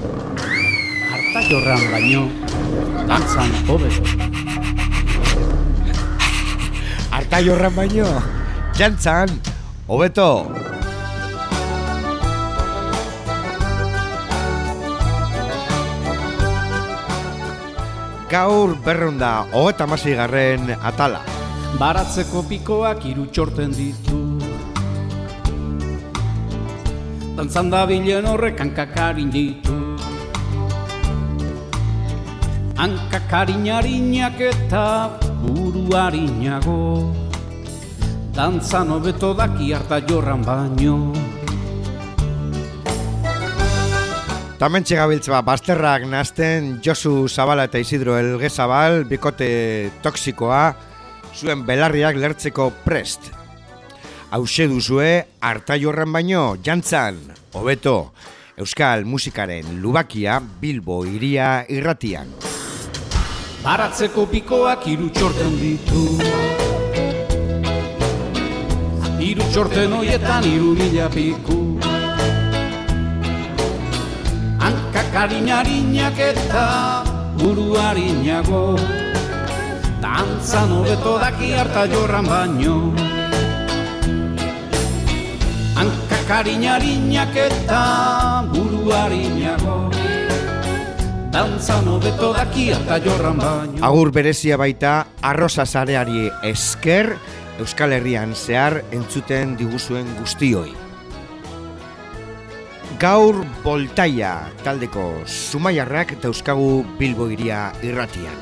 Arta jorran baino, dantzan hobeto. Arta jorran baino, jantzan hobeto. Gaur 216. atala. Baratzeko pikoak 3 txorten ditu. Dantzan dabilen horrek hankakarin ditu. Hankakarin-harinak eta buru-harinago. Dantzan hobeto daki harta jorran baino. Tamentxe gabiltza bazterrak nazten Josu Zabala eta Isidro Elgezabal, bikote toksikoa, zuen belarriak lertzeko prest. Hauxe duzue, harta jorran baino, jantzan, hobeto, euskal musikaren lubakia Bilbo hiria irratian. Baratzeko pikoak 3 txorten ditu. 3 txorten hoietan 3.000 piku. Hankakarin-harinak eta buru-harinago. Dantzan hobeto daki harta jorran baino. Hankakarin-harinak eta buru-harinago. Dantzan hobeto daki harta jorran baino. Agur berezia baita arroza sareari esker, Euskal Herrian zehar entzuten diguzuen guztioi. Gaur Boltaia taldeko Zumaiarrak dauzkagu Bilbo hiria irratian.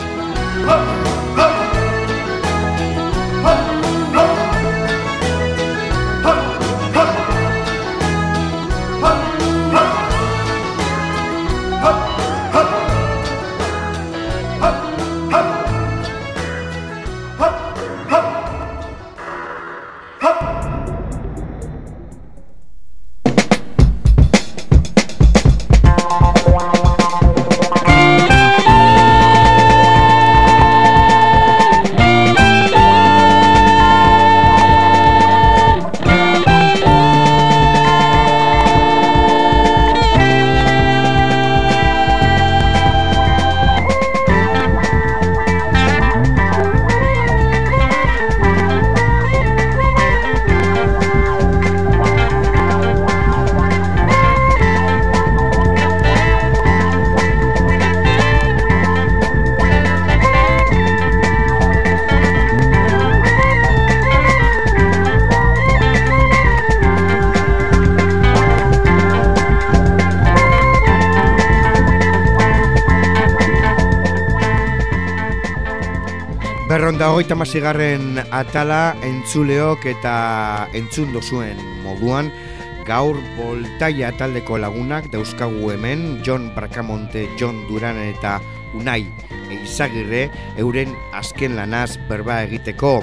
Berronda 36. atala entzuleok eta entzun dozuen moduan, gaur Boltaia taldeko lagunak dauzkagu hemen, Jon Bracamonte, Jon Duran eta Unai Eizagirre euren azken lanaz berba egiteko.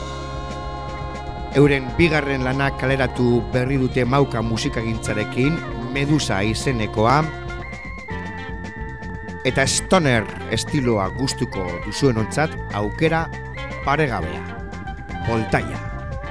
Euren bigarren lanak kaleratu berri dute Mauka musikagintzarekin, Medusa izenekoa, eta stoner estiloa gustuko duzuenontzat aukera paregabea. Boltaia.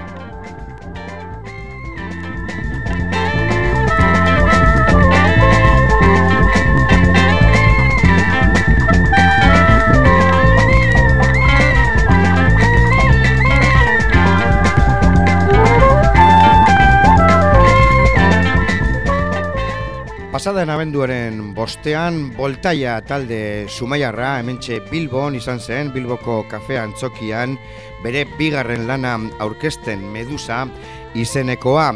Pasaden abenduaren 5 Boltaia talde Zumaiarra hementxe Bilbon izan zen, Bilboko kafe antzokian, bere bigarren lana aurkezten Medusa izenekoa.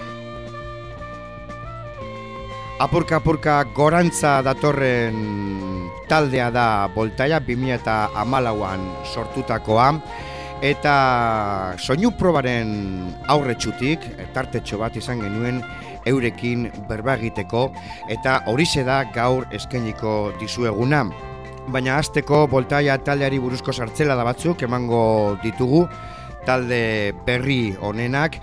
Apurka gorantza datorren taldea da Boltaia 2014an sortutakoa, eta soinu probaren aurretsutik tartetxo bat izan genuen eurekin berba egiteko, eta horixe da gaur eskainiko dizueguna. Baina hasteko Boltaia taldeari buruzko sartzelada batzuk emango ditugu, talde berri honenak.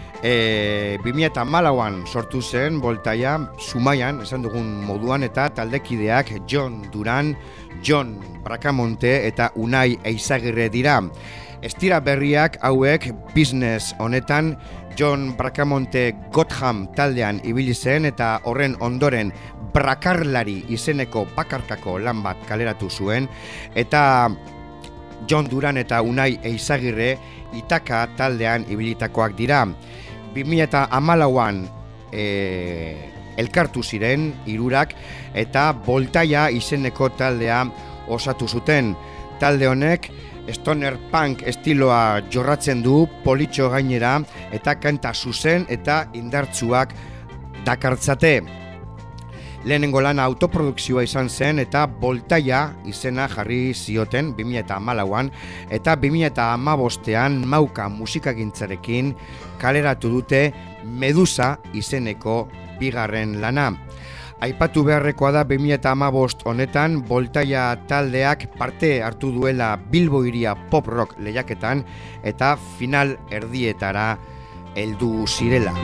2014an sortu zen Boltaia Zumaian, esan dugun moduan, eta taldekideak Jon Duran, Jon Bracamonte eta Unai Eizagirre dira. Estira berriak hauek business honetan John Bracamonte Gotham taldean ibili zen eta horren ondoren Brakarlari izeneko bakarkako lan bat kaleratu zuen, eta John Duran eta Unai Eizagirre Itaka taldean ibilitakoak dira. 2014an elkartu ziren hirurak eta Voltaia izeneko taldea osatu zuten. Talde honek stoner punk estiloa jorratzen du, politxo gainera, eta kanta zuzen eta indartsuak dakartzate. Lehenengo lana autoprodukzioa izan zen eta Voltaia izena jarri zioten 2014an, eta 2015an Mauka musikagintzarekin kaleratu dute Medusa izeneko bigarren lana. Aipatu beharrekoa da 2015 honetan Voltaia taldeak parte hartu duela Bilbo Hiria pop rock lehiaketan eta final erdietara heldu zirela.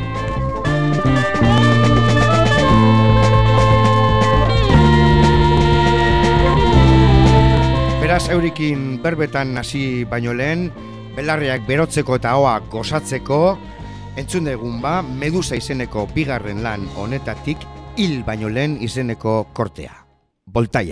Beraz, eurikin berbetan hasi baino lehen, belarriak berotzeko eta hoa gozatzeko, entzun dugun Medusa izeneko bigarren lan honetatik hil baino lehen izeneko kortea. Voltaia.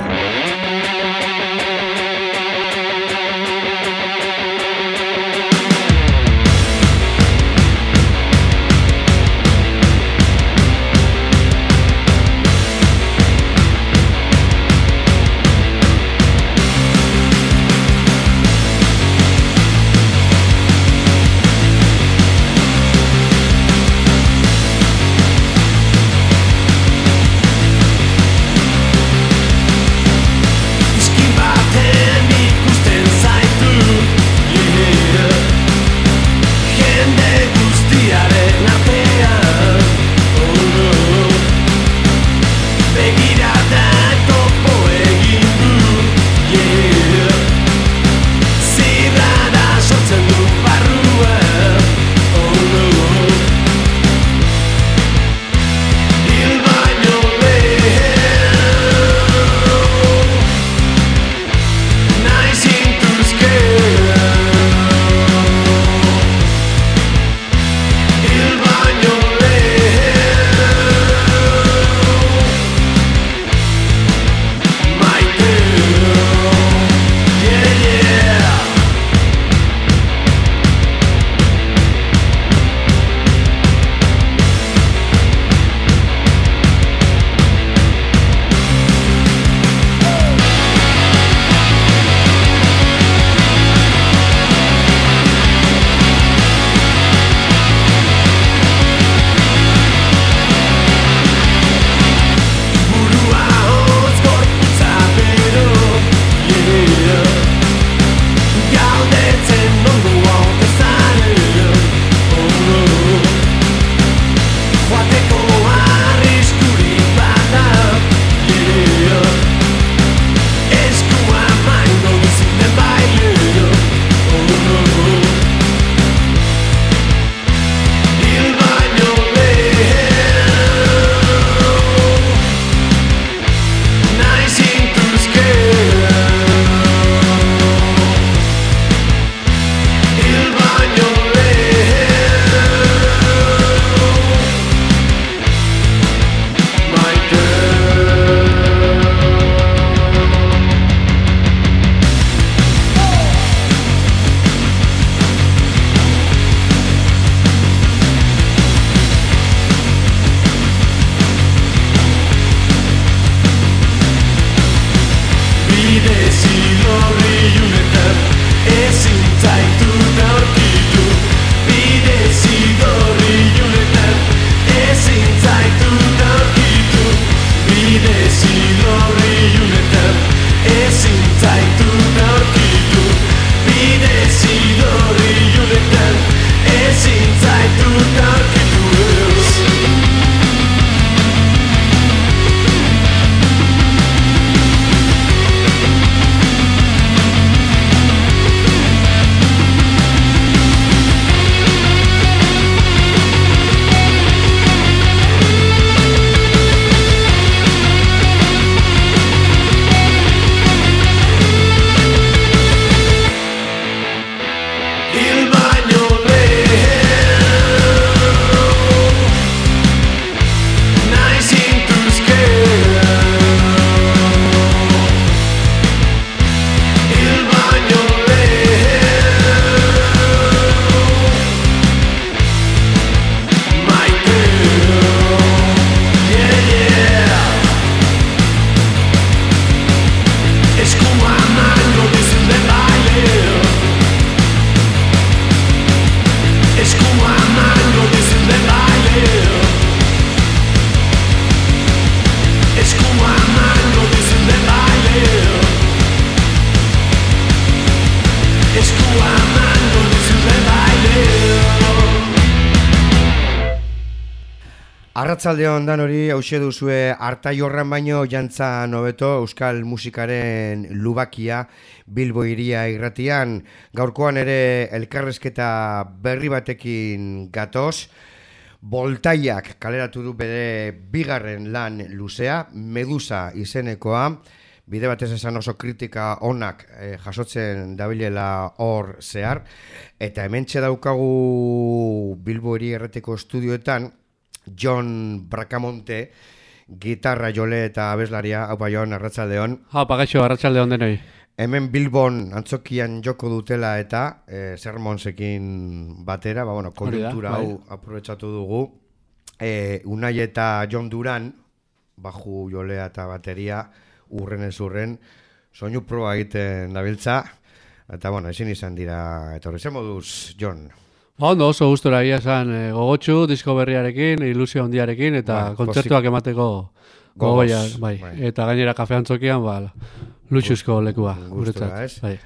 Arratsaldeon dan hori, hauxe duzue Artaiorran baino jantza nobeto euskal musikaren lubakia Bilbo Hiria irratian. Gaurkoan ere elkarrezketa berri batekin gatoz. Boltaiak kaleratu du bere bigarren lan luzea, Medusa izenekoa. Bide batez esan oso kritika onak jasotzen dabilela hor zehar. Eta hementxe daukagu Bilbo Hiria irratiko estudioetan Jon Bracamonte, gitarra jole eta abeslaria. Haupa Jon, arratsaldeon. Haupa gaixo, arratsaldeon denoi. Hemen Bilbon antzokian joko dutela eta Sermonsekin batera, konjuntura hau aprobetxatu dugu. Unai eta Jon Duran, baju jolea eta bateria, urren ez urren, soinu proba egiten dabiltza. Eta ezin izan dira, eta horrezen moduz, Jon. Ondo, oso gustora egia esan gogotsu, disko berriarekin, ilusio handiarekin, eta kontzertuak emateko gogoia, bai. Eta gainera kafe antzokian, luxuzko lekua, guretzat. Bai.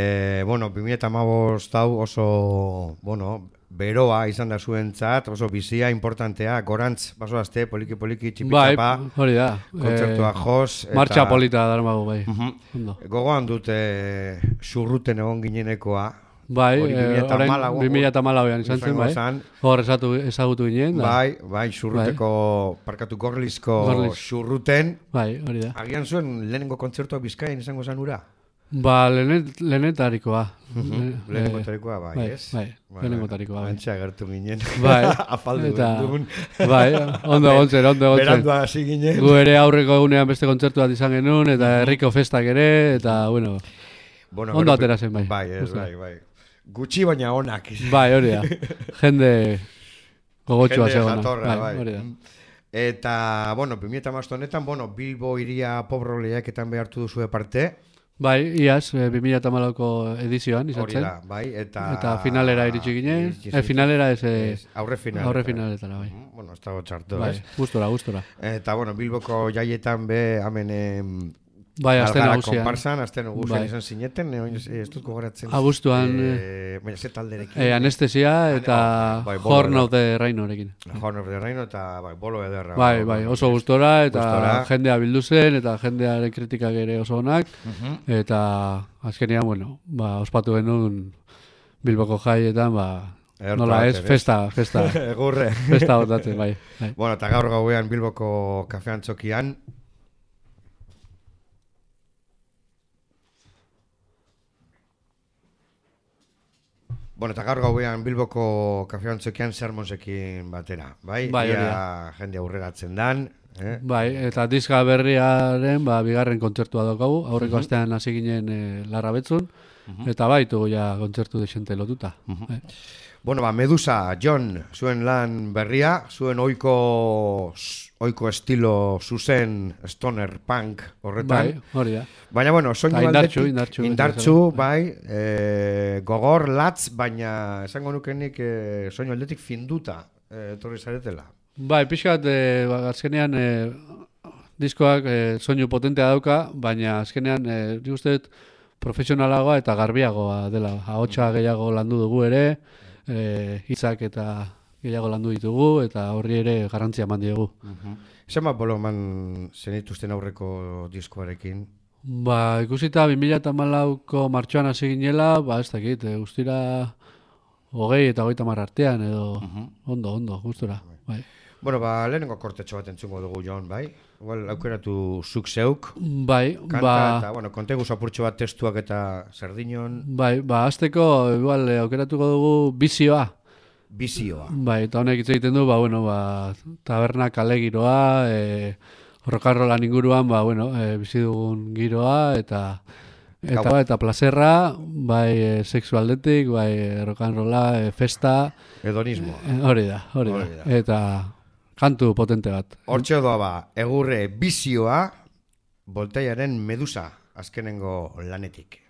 2015 hau oso, beroa izan da zuentzat, oso bizia, importantea, gorantz, basoazte, poliki, txipitxapa, hori da. Kontzertua joz. Martxa polita darmago, bai. Gogoan dute xurruten egon ginenekoa. Bai, orain 2014an izan zen, bai. Hor ezagutu ginen. Bai, xurruteko, parkatu Gorlizko xurruten. Bai, hori da. Agian zuen lehenengo kontzertua Bizkaian izango zen ura? Lehenetarikoa. Lehenengotarikoa, bai, ez? Bai, lehenengotarikoa, bai. Antxe agertu ginen. Bai. Afaldu dugun. Bai, ondo gontzen. Berandua hasi ginen. Gu ere aurreko egunean beste kontzertu bat izan genuen, eta herriko festak ere, eta, ondo atera zen, bai. Bai. Gutxi baina onak. Bai, hori da. Jende gogotsua zegona. Jende jatorra, bai. Hori da. Eta, 2015 honetan, Bilbo Hiria pobroleaketan behartu duzu parte. Bai, iaz, 2014ko edizioan izan zen. Hori da, bai. Eta finalera iritsi ginen. Finalera ez... Aurre finaletara, bai. Ez dago txartu, ez? Gustora. Eta, Bilboko jaietan hemen... Bai, azten agusian. Komparsan, azten agusian izan zineten, ez dut gogoratzen. Agustuan, baina ze talderekin. Anestesia eta Horn of the Rhinorekin. Horn of the Rhino eta bolo ederra. Bai, oso gustora eta jendea bildu zen eta jendearen kritikak ere oso onak. Eta azkenean, ospatu genuen Bilboko jaietan, nola ez, festa. Egurre. Festa botatzen, bai. Eta gaur gauean Bilboko kafe antzokian, eta gaur gauean Bilboko kafe antzokian Sermonsekin batera, bai? Jende aurreratzen dan. Bai, eta diska berriaren bigarren kontzertua daukagu, aurreko astean hasi ginen Larrabetzun, eta baitu kontzertu desente lotuta. Medusa, Jon, zuen lan berria, zuen oiko estilo zuzen stoner punk horretan. Bai, hori da. Baina, soinu indartsu, bai, gogor, latz, baina esango nukenik soinu aldetik finduta etorri zaretela. Bai, pixkat, azkenean diskoak soinu potentea dauka, baina azkenean nik uste dut profesionalagoa eta garbiagoa dela. Ahotsa gehiago landu dugu ere, hitzak eta gehiago landu ditugu, eta horri ere garrantzia eman diogu. Zer bolo eman zenituzten aurreko diskoarekin? Ikusita 2014ko martxoan hasi ginela, ez dakit, guztira 20 eta 30 artean, edo ondo, gustora. Lehenengo kortetxo bat entzungo dugu, Jon, bai? Aukeratu zuk zeuk. Bai, kanta, eta, kontegu zapurtxo bat testuak eta Sardinon. Bai, azteko, aukeratuko dugu bizioa. Bai, eta honek hitz egiten du, taberna kale giroa, rock'n'rollan inguruan, bizi dugun giroa, eta plazerra, bai, sexualdetik, bai, rock'n'rolla, festa. Hedonismo. Hori da. Eta kantu potente bat. Hortxe doa egurre bizioa, Boltaiaren Medusa, azkenengo lanetik.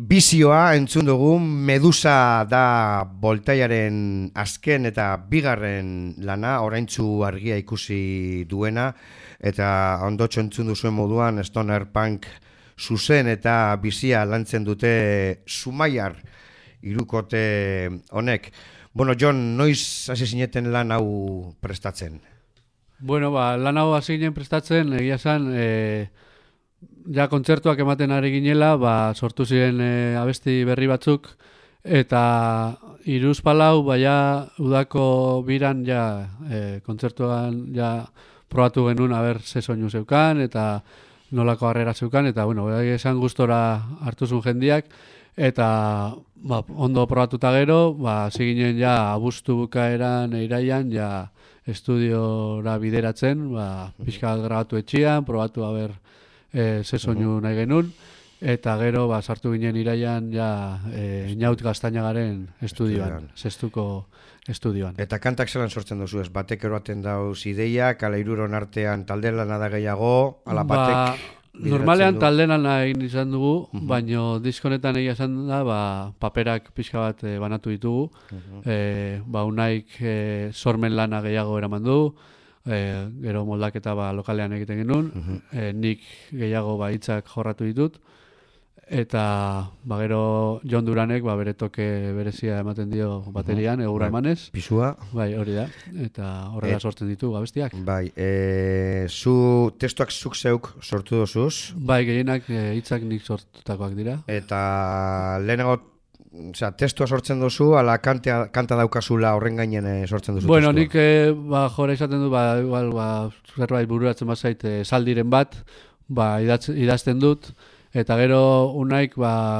Bizioa entzun dugu, Medusa da Boltaiaren azken eta bigarren lana, oraintzu argia ikusi duena, eta ondotxo entzun duzuen moduan stoner punk zuzen eta bizia lantzen dute Zumaiar hirukote honek. Bueno, Jon, noiz hasi zineten lan hau prestatzen? Bueno, lan hau hasi ginen prestatzen, egia esan, ja kontzertuak ematen ari ginela, sortu ziren abesti berri batzuk, eta hiruzpalau, udako biran kontzertuan probatu genuen aber ze soinu zeukan, eta nolako harrera zeukan, eta bueno, esan gustora hartu zuen jendiak, eta ondo probatuta gero, hasi ginen abuztu bukaeran, iraian, estudiora bideratzen, pixka bat grabatu etxian, probatu aber ze soinu nahi genuen, eta gero sartu ginen iraian Inaut Gaztainagaren estudioan, Zestuko estudioan. Eta kantak zelan sortzen duzu ez? Batek eroaten dauz ideiak, ala hiruron artean talde lana da gehiago, ala batek... Normalean talde lana egin izan dugu, baino diskonetan egia esan da, paperak pixka bat banatu ditugu, unaik sormen lana gehiago eraman du, gero moldaketa lokalean egiten genuen, nik gehiago hitzak jorratu ditut, eta gero Jon Duranek bere toke berezia ematen dio baterian, egurra emanez. Pisua. Bai, hori da, eta horrela sortzen ditu abestiak. Bai, zu testuak zuk zeuk sortu dozuz? Bai, gehienak hitzak nik sortutakoak dira. Eta lehenago, testua sortzen duzu, ala kanta daukazula horren gainen sortzen duzu? Bueno, nik jora izaten du, zerbait bururatzen bazait saldiren bat, idazten dut, eta gero unaik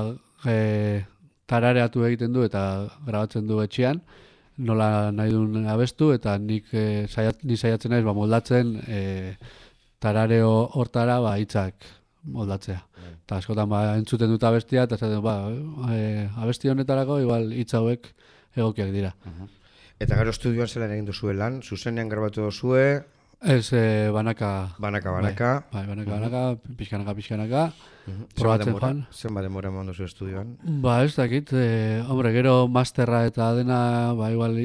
tarareatu egiten du eta grabatzen du etxean, nola nahi duen abestu, eta ni saiatzen naiz moldatzen tarareo hortara hitzak moldatzea. Eta askotan entzuten dut abestia, eta zaten abesti honetarako igual hitz hauek egokiak dira. Eta gero estudioan zelan egin duzue lan, zuzenean grabatu duzue? Ez, banaka. Banaka. Bai, banaka, pixkanaka. Probatzen joan. Zenba demora eman duzu estudioan? Ez dakit, gero masterra eta dena, igual,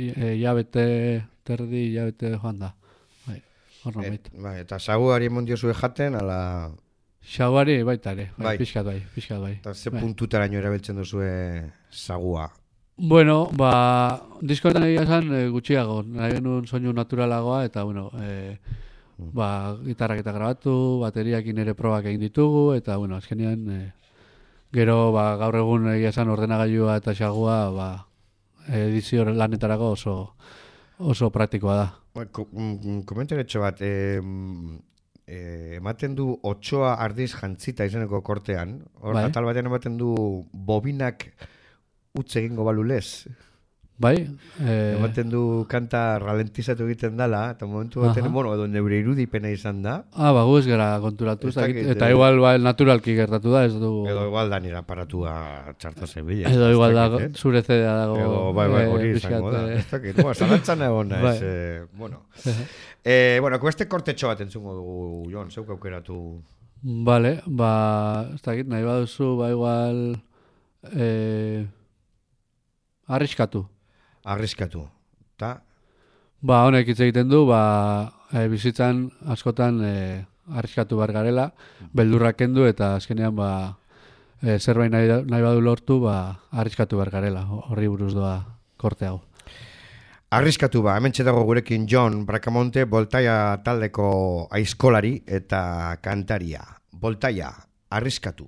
hilabete joan da. Horno bait. Eta saguari emon diozue jaten, ala... Saguari baita ere, pixkat bai. Eta ze puntutaraino erabiltzen duzue sagua? Bueno, diskoetan egia esan gutxiago, nahi genuen soinu naturalagoa, eta gitarrak eta grabatu, bateriakin ere probak egin ditugu, eta azkenean gero gaur egun egia esan ordenagailua eta xagua edizio lanetarako oso praktikoa da. Komentaretxo bat, ematen du Otsoa Ardiz Jantzita izeneko kortean, atal batean ematen du bobinak utz egingo balulez. Bai. Ematen du kanta ralentizatu egiten dala, eta momentu baten, edo neure irudipena izan da. Gu ez gara konturatu, eta igual naturalki gertatu da, ez du... Edo igual da nire aparatua txarta zebila. Edo igual da zure zedea dago... Edo hori izango da. Ez dakit, zalantzan egon naiz. Bueno, este kortetxo bat entzungo dugu, Jon, zeuk aukeratu... Vale, ez dakit, nahi baduzu, igual... Arriskatu. Ta? Honek hitz egiten du, bizitzan askotan arriskatu behar garela, beldurrak kendu eta azkenean zerbait nahi badu lortu, arriskatu behar garela, horri buruz doa korte hau. Arriskatu hemen dago gurekin Jon Bracamonte, Boltaia taldeko aizkolari eta kantaria. Boltaia, arriskatu.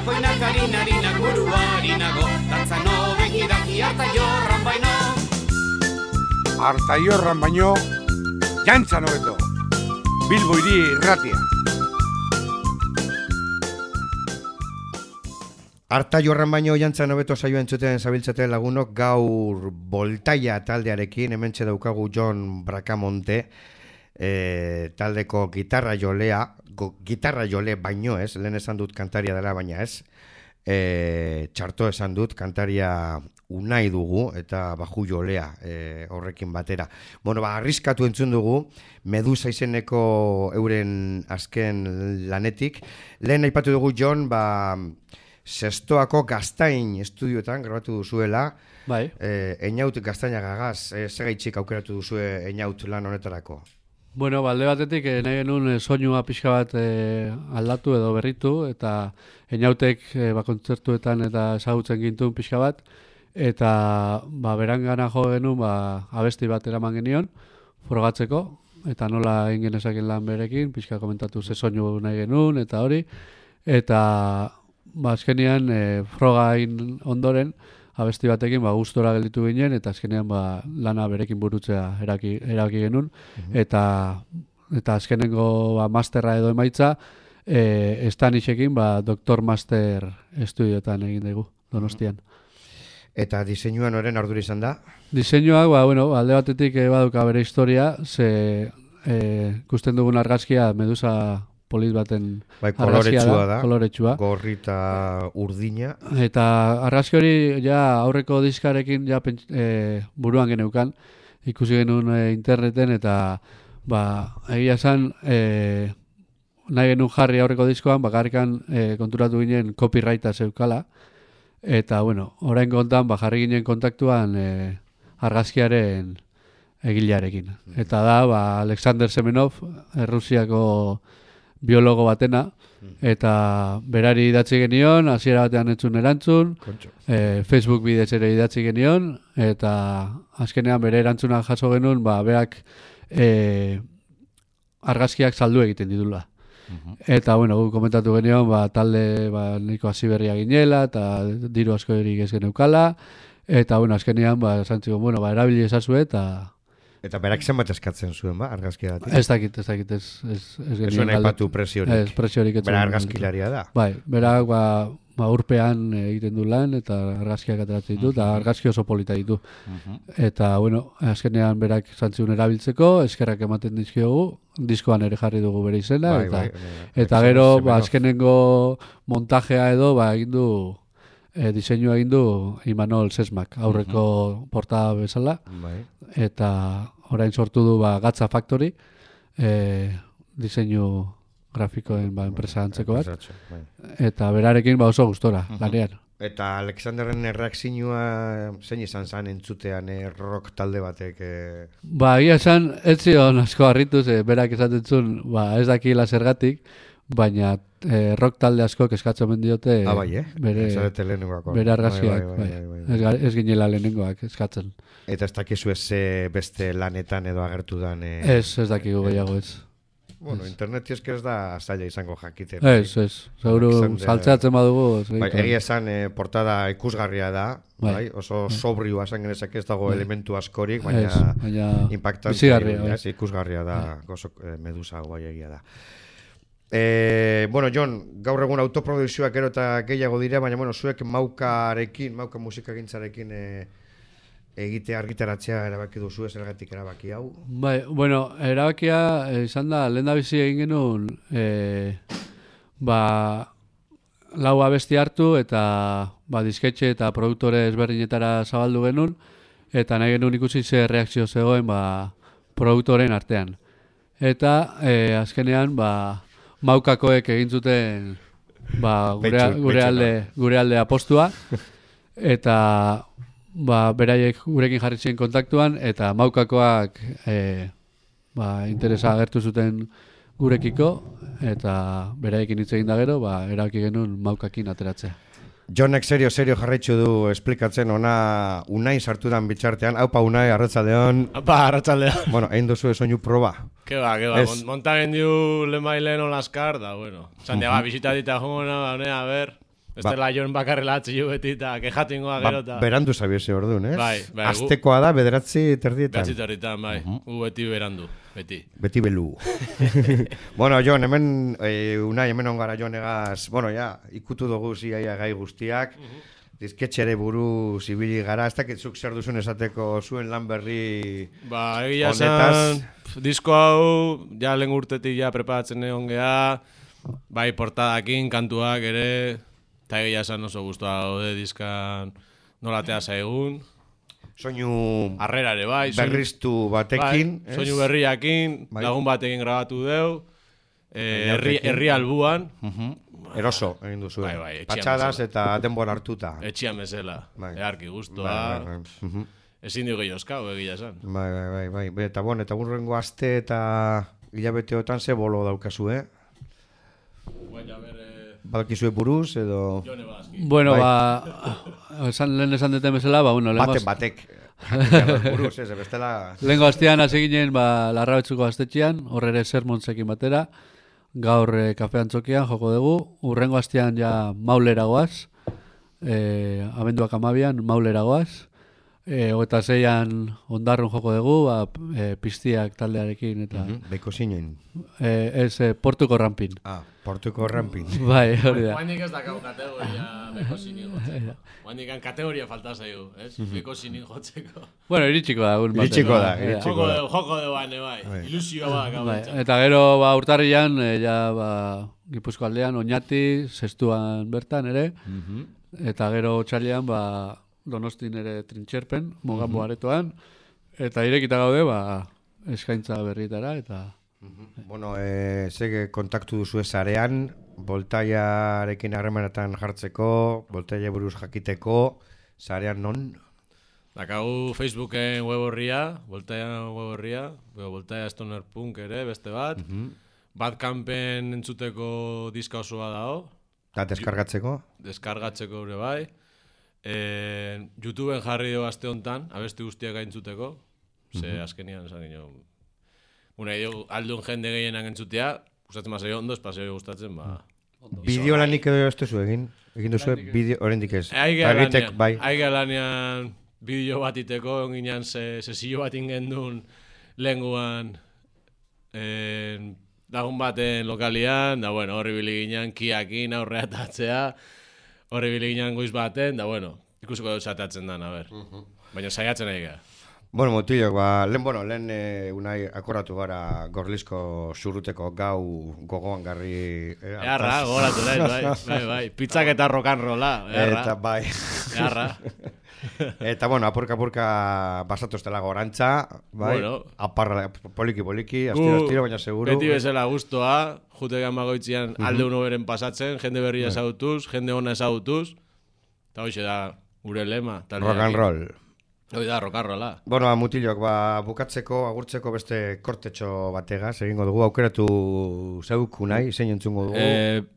koinak harina gurua harinago, dantzan hobeki daki harta jorran baino. Harta jorran baino, jantzan hobeto. Bilbo hiri irratia. Harta jorran baino jantzan hobeto saioa entzuten zabiltzate lagunok, gaur Voltaia taldearekin, hementxe daukagu Jon Bracamonte, taldeko gitarra jole baino ez, lehen esan dut kantaria dela baina ez, txarto esan dut kantaria unai dugu eta baju jolea horrekin batera. Bueno, arriskatu entzun dugu, Medusa izeneko euren azken lanetik. Lehen aipatu dugu Jon, Sestoako Gaztain estudioetan grabatu duzuela. Bai. Einaut Gaztainagagaz, segaitxik aukeratu duzue Einaut lan honetarako? Bueno, alde batetik nahi genuen soinua pixka bat aldatu edo berritu, eta Einautek kontzertuetan eta ezagutzen gintuen pixka bat, eta berangana jo genuen abesti bat eraman genion, frogatzeko, eta nola egin genezaken lan berekin, pixka komentatu ze soinu nahi genuen, eta hori, eta azkenean froga egin ondoren, abesti batekin gustora gelditu ginen, eta azkenean lana berekin burutzea eraki genuen, eta azkenengo masterra edo emaitza, Stanixekin Dr. Master estudioetan egin dugu, Donostian. Eta diseinuan oren ardura izan da? Diseinuak, alde batetik baduka bere historia, ze ikusten dugun argazkia Medusa polit baten koloretsua da, koloretsua. Gorri eta urdina. Eta argazki hori aurreko diskarekin buruan geneukan, ikusi genuen interneten, eta egia esan nahi genuen jarri aurreko diskoan, bakarrikan konturatu ginen copyrighta zeukala, eta orain kontan jarri ginen kontaktuan argazkiaren egilearekin. Eta da Alexander Semenov, Errusiako biologo batena, eta berari idatzi genion, hasiera batean entzun erantzun, Facebook bidez ere idatzi genion, eta azkenean bere erantzuna jaso genuen, berak argazkiak saldu egiten ditula. Eta, gu komentatu genion, talde nahiko hasi berria ginela, eta diru asko erik ez geneukala, eta, azkenean, esantziko, erabili ezazue, Eta berak zenbat eskatzen zuen, argazkia bat? Ez dakit. Ez zuen aipatu presiorik. Ez, presiorik. Bera argazkilaria da. Bai, berak urpean egiten du lan, eta argazkiak ateratzen ditu, eta argazki oso polita ditu. Eta, azkenean berak zantziun erabiltzeko, eskerrak ematen dizkiogu, diskoan ere jarri dugu bere izena, eta gero, azkenengo montajea edo, egin du, diseinua egin du Imanol Sesmak, aurreko portada bezala, eta orain sortu du Gatza Factory, diseinu grafikoen enpresa antzeko bat, eta berarekin oso gustora, lanean. Eta Alexanderren erreakzioa zein izan zen entzutean rock talde batek? Egia esan, ez zion asko harrituz, berak esaten zuen, ez dakila zergatik, baina rock talde askok eskatzen mendiote bere argazkiak, ez ginela lehenengoak eskatzen. Eta ez dakizu ez beste lanetan edo agertu dan? Ez dakigu gehiago ez. Interneti ez da zaila izango jakiten. Ez, seguru saltzeatzen badugu. Egia esan portada ikusgarria da, oso sobriua esan genezak ez dago elementu askorik, baina impactantzia ikusgarria da, Medusa egia da. Jon, gaur egun autoprodukzioak gero eta gehiago dira, baina zuek mauka musikagintzarekin egitea argitaratzea erabaki duzu, zergatik erabaki hau? Erabakia izan da, lehen da bizi egin genuen, lau abesti hartu eta disketxe eta produktore ezberdinetara zabaldu genuen, eta nahi genuen ikusi ze reakzio zegoen produktoren artean. Eta azkenean, maukakoek egin zuten gure alde apostua, eta beraiek gurekin jarri ziren kontaktuan, eta maukakoak interesa agertu zuten gurekiko, eta beraiekin hitz egin da gero, erabaki genuen maukakin ateratzea. Jonek serio jarraitzu du esplikatzen ona Unai sartudan bitxartean. Aupa Unai, arratsaldeon. Arratsaldeon. Bueno, egin duzu soinu proba. Ke ba, montagen diu lemailen olaskar, da, bueno. Santiago, bisita dita jongona, a ver. Ez dela joan bakarrela atzilu beti eta kejatu ingoa gero eta... Berandu zabiese orduan, ez? Bai, Aztekoa da, 9:30. 9:30, bai. Beti berandu, beti. Beti belu. Bueno, Jon, hemen, unai, hemen ongara Jon egaz, bueno, ja, ikutu dugu ziaia gai guztiak, dizketxere buru zibili gara, ez dakitzuk zer duzun esateko zuen lan berri ba, egia zan, disko hau, ja lehen urtetik ja preparatzen egon geha, bai portadakin, kantuak ere, eta egia zan oso guztua gaude diskan nolatea zaigun. Soinu arrerare bai. Berriztu batekin. Bai, soinu berriakin, lagun batekin grabatu deu, herri albuan. Eroso, egin duzu. Bai, patxadas eta denbora hartuta. Etxian bezala, earki guztua. Ezin dugu gehiozkau, egia esan. Bai. Eta bon, eta burrengo aste eta hilabeteotan ze bolo daukazu, Badakizue buruz, edo... Bueno, lehen esan duten bezala, bueno... Batek. Buruz, ez, bestela... Lehenko astean hasi ginen, Larrabetzuko astetxean, horre ere Sermontzekin batera, gaur kafean txokian joko dugu, urrengo astean ja Maulera goaz, abenduak 12an Maulera goaz, 26an Ondarrun joko dugu, Piztiak taldearekin eta... Beiko zinen? Ez, Portuko Rampin. Portuko Rampin. Bai, hori da. Guandik ez dakau kategoria Beiko zinin jotzeko. Guandik kategoria falta zaigu, ez? Beiko zinin jotzeko. Bueno, iritsiko da. Iritsiko da. Joko de bane, bai. Ilusioa da. Eta gero, urtarrian, Gipuzko aldean, Oñati, Zestuan bertan ere, eta gero txalian, Donostin ere Trintxerpen, Mogambo aretoan, eta irekita gaude, eskaintza berrietara, eta... Bueno, zege kontaktu duzu ezarean, Voltaiarekin harremanetan jartzeko, Voltaia buruz jakiteko, zarean non? Dakau Facebooken web horria, Voltaia web horria, Voltaia Stoner Punk ere, beste bat, Badcampen entzuteko diska osoa dago. Eta deskargatzeko? Deskargatzeko ere bai. YouTubeen jarri dugu aste hontan, abesti guztiak gaintzuteko, ze azkenian esan gino. Aldun jende gehienak entzutea, gustatzen mazai ondo, espazio gustatzen, Bideo lanik edo ez duzu egin duzu, oraindik ez. Aiga lanean bideo bat iteko, onginean sesio bat ingendun lehenguan lagun baten lokalian, da bueno, horri biliginan, kiakin aurrea tatzea, horri biliginan goiz baten, da bueno, ikusiko dut zatatzen dan, baina saiatzen nahi gara. Bueno, Mutilok, lehen unai akoratu gara Gorlizko xurruteko gau gogoan garri... Earra, gogoratu da, bai, pizzak eta rokanrola, earra. Eta bai. Earra. Eta, bueno, apurka basatu estela gorantza, bai, aparra poliki, astiro, baina seguro. Beti bezala guztua, jutegan bagoitzian alde uno beren pasatzen, jende berria ezagutuz, jende ona ezagutuz, eta hoxe da, gure lema. Rock and roll. Hoi da, rokarrola. Bueno, Mutilok, bukatzeko, agurtzeko beste kortetxo bategaz, egingo dugu, aukeratu zeuk unai, zein entzungo dugu?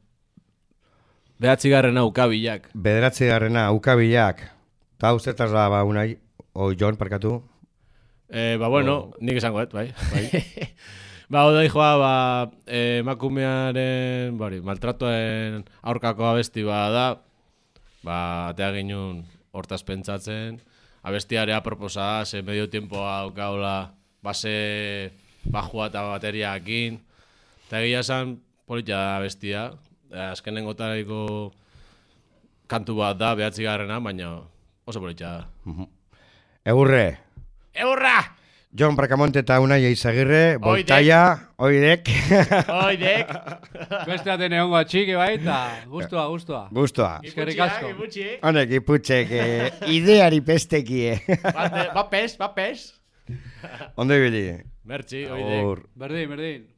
9. ukabilak. 9. ukabilak. Eta hau zertaz da, unai, Jon, parkatu? Bueno, nik esango, bai. Oda joa, emakumearen, maltratoen aurkako abesti da, atea ginun hortaz pentsatzen, abestiare aproposa, ze medio tiempoa aukaula, base bajua eta bateriakin. Eta egia esan, politia da abestia. Azkenen gotariko kantu bat da, 9. baina oso politia da. Egurre! Egurra! Jon Bracamonte eta Unai Eizagirre, Voltaia, oidek. Oidek. Beste aten egongo atxiki baita, guztua. Guztua. Eskerrik asko. Honek, iputxek, ideari pestekie. Bapes. Ondo ibili. Mertxi, oidek. Berdin.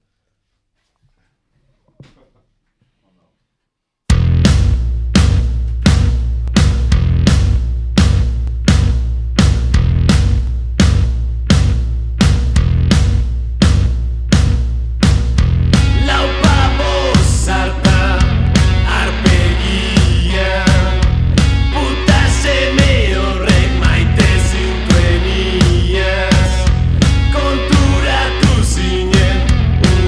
Konturatu zinen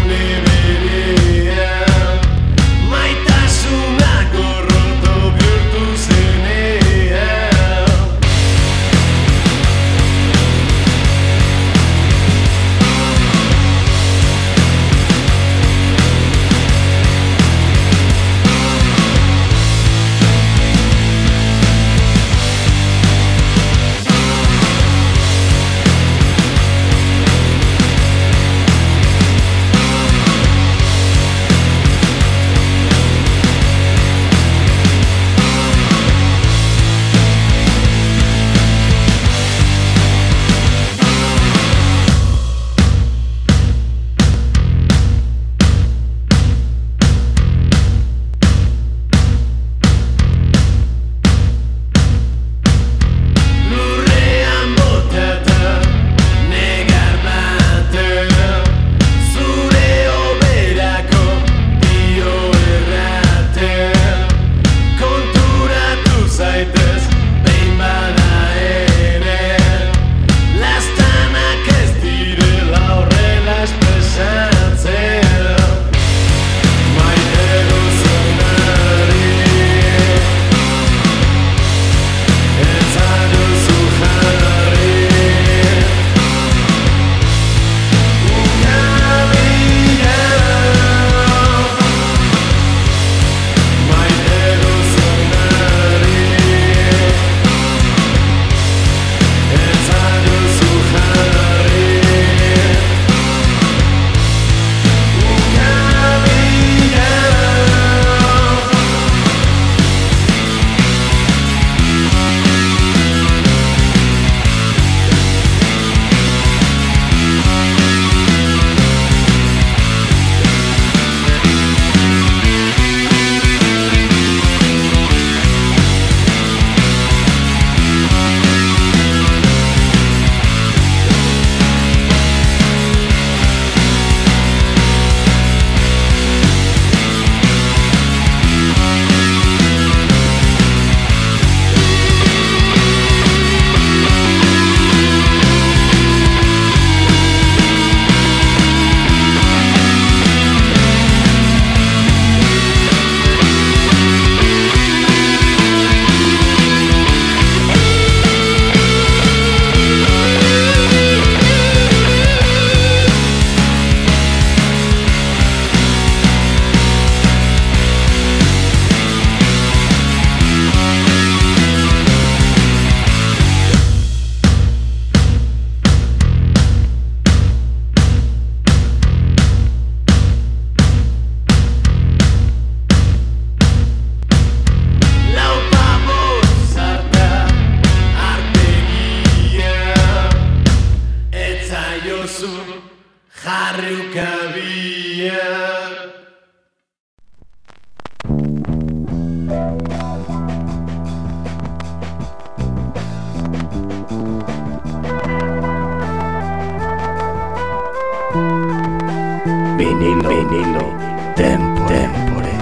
Vinilo Tempore.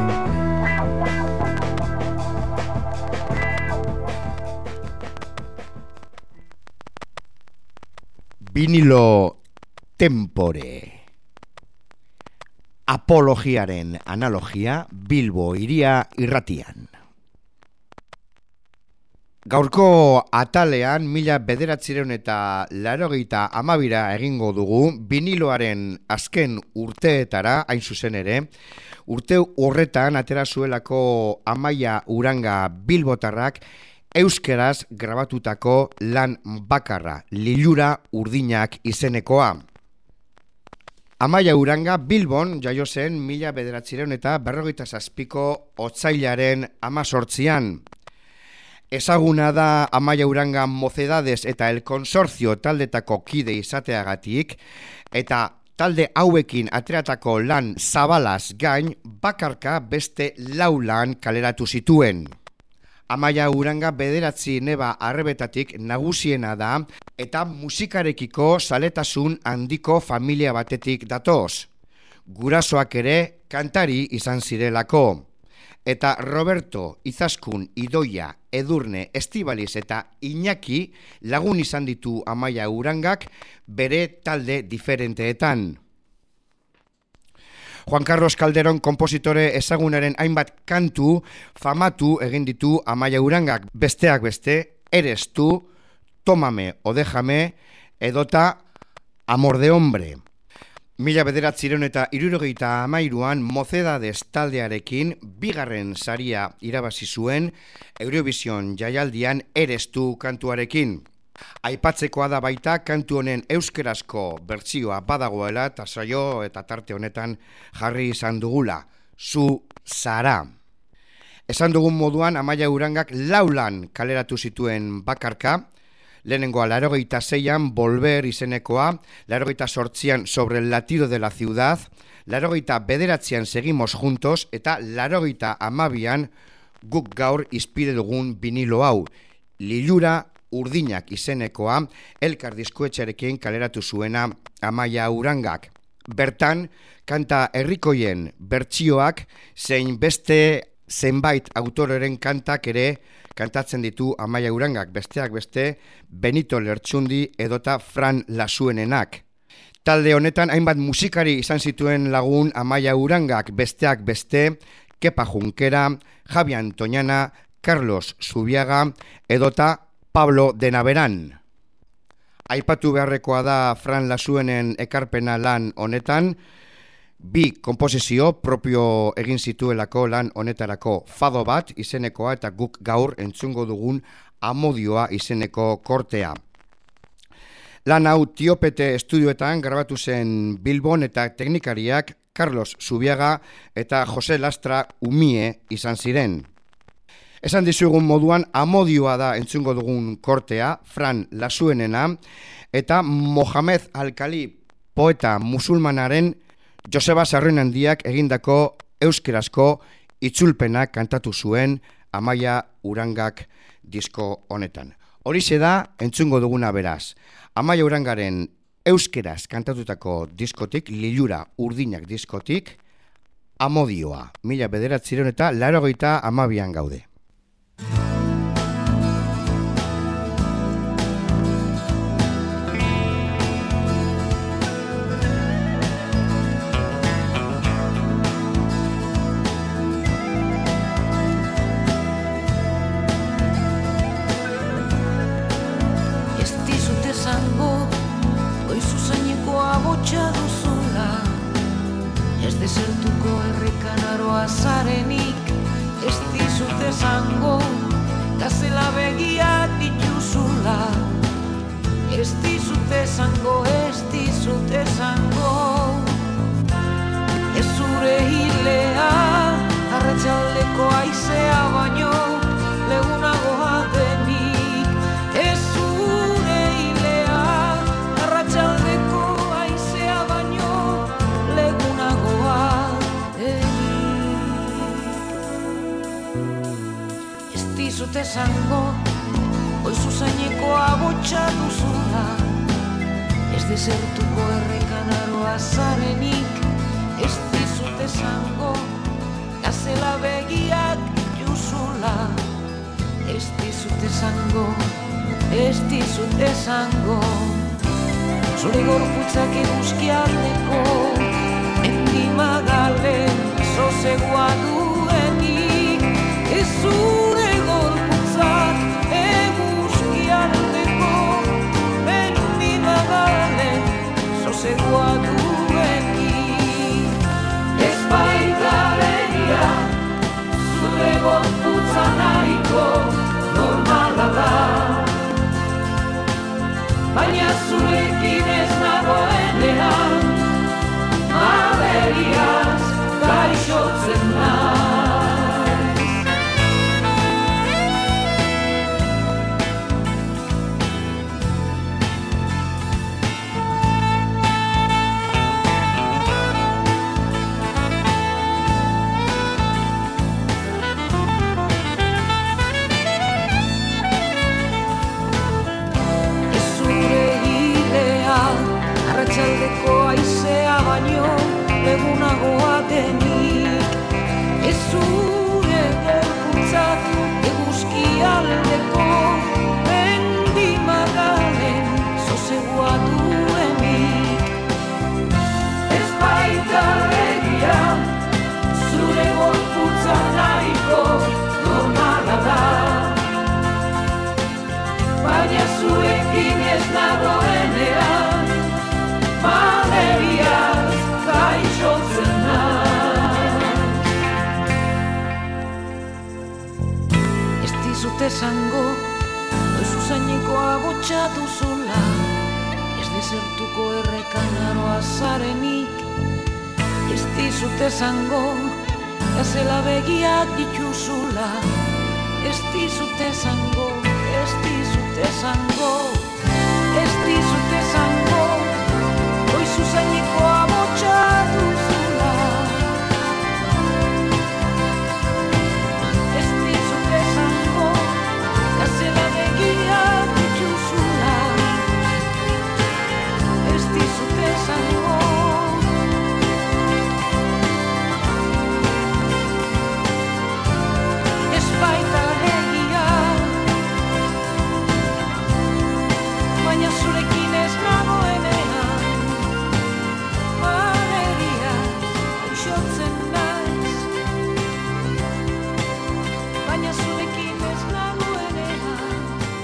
Vinilo Tempore. Apologiaren analogia Bilbo hiria irratian. Gaurko atalean 1982 egingo dugu biniloaren azken urteetara, hain zuzen ere, urte horretan atera zuelako Amaia Uranga bilbotarrak euskeraz grabatutako lan bakarra, Lilura urdinak izenekoa. Amaia Uranga Bilbon jaio zen 1957ko otsailaren 18an. Ezaguna da Amaia Uranga Mocedades eta El Consorcio taldetako kide izateagatik, eta talde hauekin ateratako lan zabalaz gain bakarka beste 4 lan kaleratu zituen. Amaia Uranga 9 neba arrebetatik nagusiena da eta musikarekiko zaletasun handiko familia batetik datoz. Gurasoak ere kantari izan zirelako. Eta Roberto, Izaskun, Idoia, Edurne, Estibaliz eta Iñaki lagun izan ditu Amaia Urangak bere talde diferenteetan. Juan Carlos Calderón konpositore ezagunaren hainbat kantu famatu egin ditu Amaia Urangak, besteak beste, Eres tú, Tómame o déjame, edota Amor de hombre. 1973an Mocedades taldearekin 2. saria irabazi zuen Eurovision jaialdian Eres tú kantuarekin. Aipatzekoa da baita kantu honen euskerazko bertsioa badagoela eta saio eta tarte honetan jarri izan dugula, Zu zara. Esan dugun moduan Amaia Urangak 4 lan kaleratu zituen bakarka, lehenengoa 86an Volver izenekoa, 88an Sobre el latido de la ciudad, 89an Seguimos juntos eta 92an Guk gaur izpide dugun vinilo hau, Lilura urdinak izenekoa, Elkar diskoetxearekin kaleratu zuena Amaia Urangak. Bertan, kanta herrikoien bertsioak zein beste zenbait autoren kantak ere kantatzen ditu Amaia Urangak, besteak beste Benito Lertxundi edota Fran Lasuenenak. Talde honetan hainbat musikari izan zituen lagun Amaia Urangak, besteak beste Kepa Junkera, Javi Antoñana, Carlos Zubiaga edota Pablo de Naveran. Aipatu beharrekoa da Fran Lasuenen ekarpena lan honetan, 2 konposizio propio egin zituelako lan honetarako, Fado bat izenekoa eta Guk gaur entzungo dugun Amodioa izeneko kortea. Lan hau Tiopete estudioetan grabatu zen Bilbon eta teknikariak Carlos Zubiaga eta Jose Lastra Umie izan ziren. Esan dizugun moduan Amodioa da entzungo dugun kortea, Fran Lasuenena, eta Mohamed Alkali poeta musulmanaren Joseba Sarrenandiak egindako euskerazko itzulpena kantatu zuen Amaia Urangak disko honetan. Horixe da entzungo duguna beraz. Amaia Urangaren euskeraz kantatutako diskotik, Lilura urdinak diskotik, Amodioa, 1982an gaude. Desertuko errekanaroa zarenik, ez dizut esango, gazela begiak dituzula. Ez dizut esango, ez dizut esango. Ez zure hilea, arratsaldeko haizea baino, legunagoa denik. Ez zure hilea, arratsaldeko haizea baino, legunagoa denik. Ez dizut esango, oizu zainekoa botxa duzula. Ez desertuko errekanaroa zarenik, ez dizut esango, gazela begiak dituzula. Ez dizut esango, ez dizut esango, zure gorputzak eguzkialdeko mendi magalen sosegua duenik. Ez zure gorputzak eguzkialdeko mendi magalen sosegua duenik. Ez baita begia zure gorputza nahiko normala da, baina zurekin ez nagoenean maderiaz gaixotzen naiz. Arratsaldeko aizea baino egunagoa denik. Ez zure gorputzak eguzkialdeko mendi magalen sosegua duenik. Ez baita begia zure gorputza nahiko normala da, baina zurekin ez nagoenean maderiaz gaixotzen naiz. Ez dizut esango, noiz usaineko agotxa duzula, ez desertuko errekan aroa zarenik. Ez dizut esango, gazela begiak dituzula. Ez dizut esango, ez dizut esango, ez dizut esango, noiz usaineko agotxa duzula. Ez dizut esango, gazela begiak dituzula. Ez dizut esango, ez baita begia, baina zurekin ez nagoenean maderiaz gaixotzen naiz. Baina zurekin ez nagoenean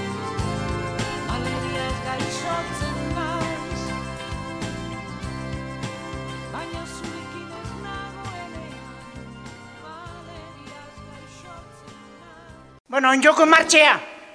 maderiaz gaixotzen naiz. Baina zurekin ez nagoenean maderiaz gaixotzen naiz. Bueno, ondoko martxea!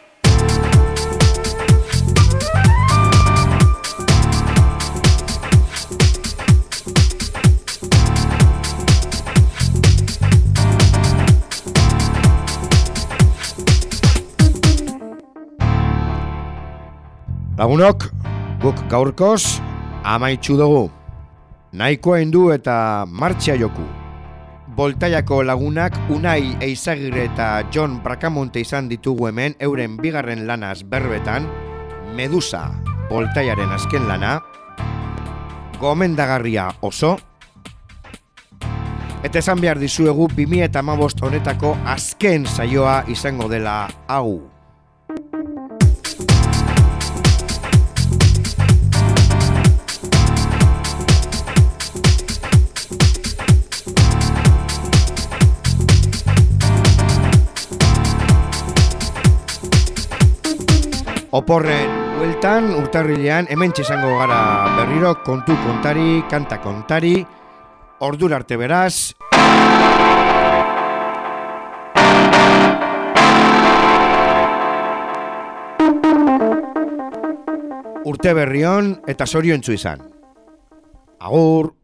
Lagunok, guk gaurkoz amaitsu dugu. Nahikoa indu eta martxea joku. Boltaiako lagunak Unai Eizagirre eta Jon Bracamonte izan ditugu hemen euren bigarren lanaz berbetan, Medusa, Boltaiaren azken lana, gomendagarria oso, eta esan behar dizuegu 2015 honetako azken saioa izango dela hau. Oporren bueltan, urtarrilean, hementxe izango gara berriro, kontu kontari, kanta kontari, ordura arte beraz. Urte berrion eta zoriontsu izan. Agur!